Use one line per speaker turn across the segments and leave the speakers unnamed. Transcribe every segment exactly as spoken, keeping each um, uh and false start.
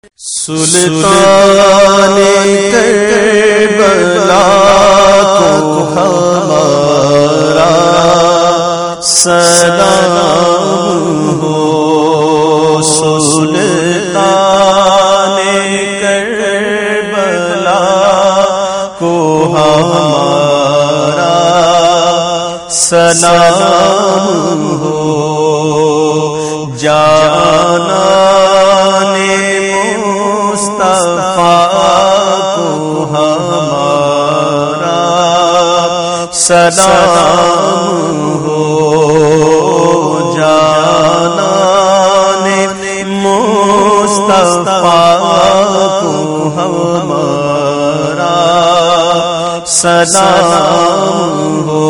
سلطان کربلا کو ہمارا سلام ہو، سلطان کربلا کو ہمارا سلام ہو، جانا سلام ہو، جانان مصطفیٰ کو ہمارا سلام ہو۔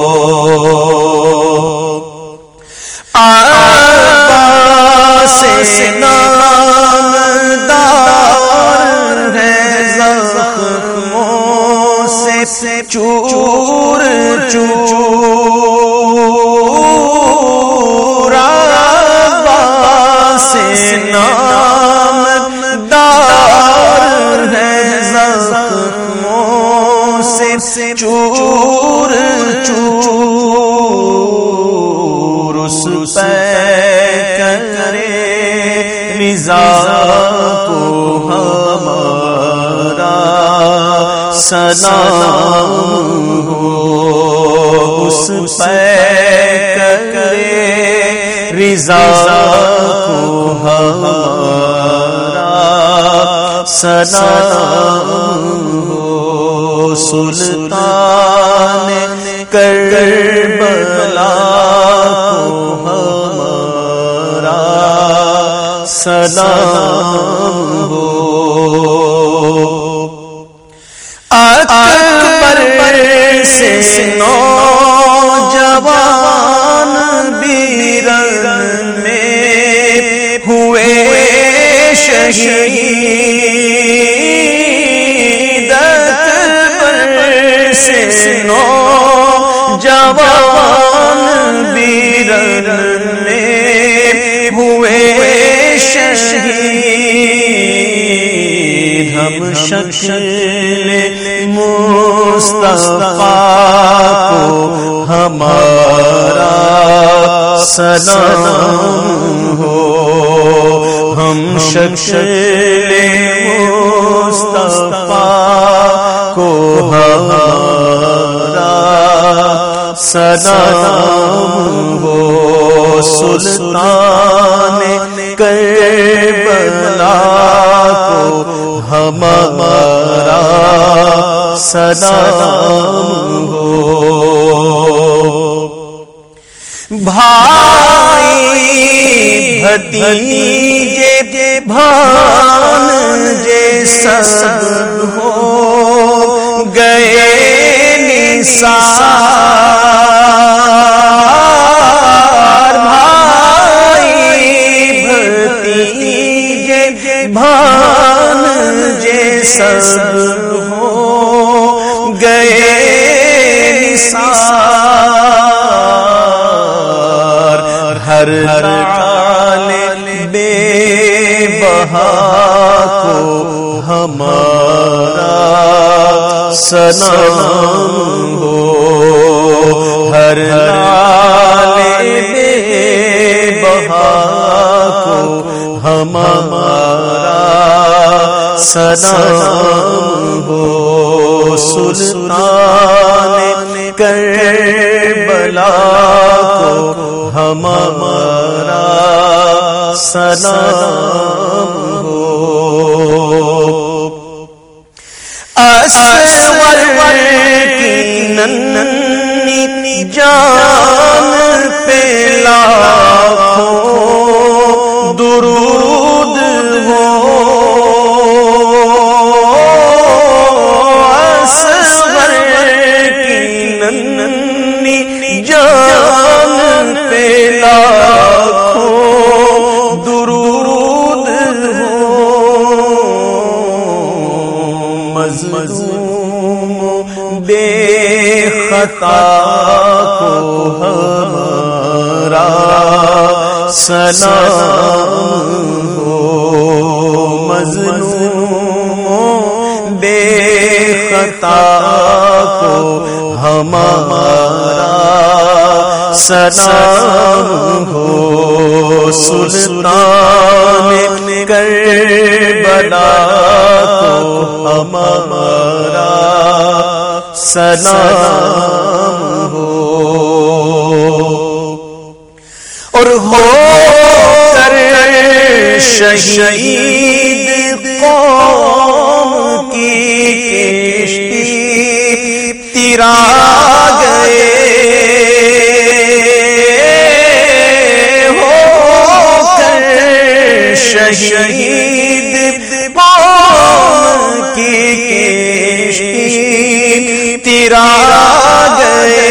عباس نامدار ہے زخموں سے چور چور، عباس نامدار ہے زخموں سے چور چور، اس پہ کرے رضا کو ہمارا سلام ہو، اس پہ کرے رضا کو ہمارا سلام ہو، سلطان کربلا کو ہمارا سلام ہو۔ اکبر سے نوجوان بیرن میں ہوئے شہید، اکبر سے نوجوان بیرن میں ہوئے شہید، ہم شکل مصطفیٰ کو ہمارا سلام ہو، ہم شکل مصطفیٰ کو ہمارا سلام ہو، سلطان کربلا کو ہمارا سلام ہو۔ بھائی بھتیجے بھانجے سب ہو گئے نثار، بھائی بھتیجے بھانجے سب ہو گئے نثار، ہر حال بے بہا کو ہمارا سلام ہو، ہر حال بے بہا کو ہمارا سلام ہو، سلطان کربلا کو ہمارا سلام ہو۔ اصغر کی ننھی جان پہ لاکھوں درود ہو، اصغر کی ننھی جان پہ لاکھوں درود ہو، مظلوم بے خطا کو ہمارا سلام ہو، مظلوم بے خطا کو ہمارا سلام ہو، سلطان کربلا کو ہمارا سلام ہو، اور ہو کر شہید قوم کی کشتی تیرا گئے، ہو کر شہید قوم کی کشتی تیرا گئے،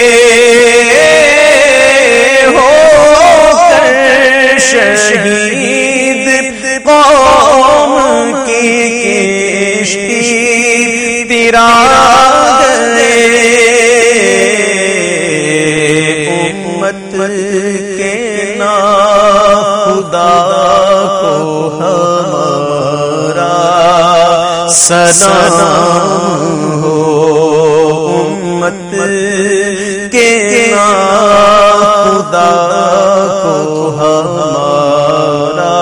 شہید قوم کی کشتی تیرا گئے، امت کے ناخدا کو ہمارا سلام ہو، امت کے ناخدا کو ہمارا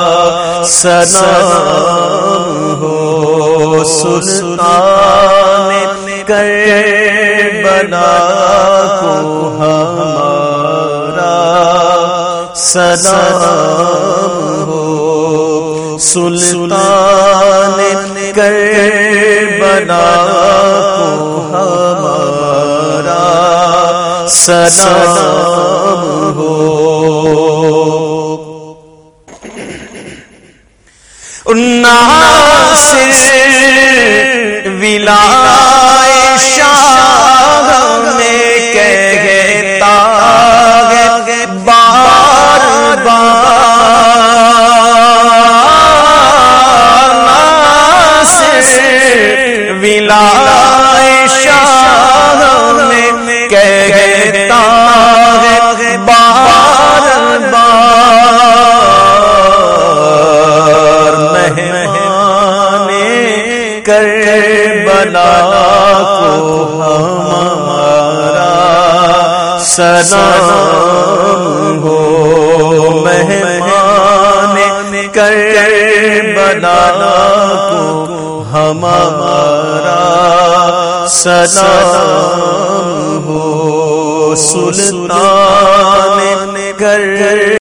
سلام ہو، سلطان کربلا کو ہمارا سلام ہو، سلطان کربلا کو ہمارا سلام ہو، ناصر ولائے شاہ میں کہتا ہے بار بار، ناصر ولائے شاہ میں کہتا ہے بار بار، مہمان کربلا کو ہمارا سلام ہو، مہمان کربلا کو ہمارا سلام ہو، سلطان کر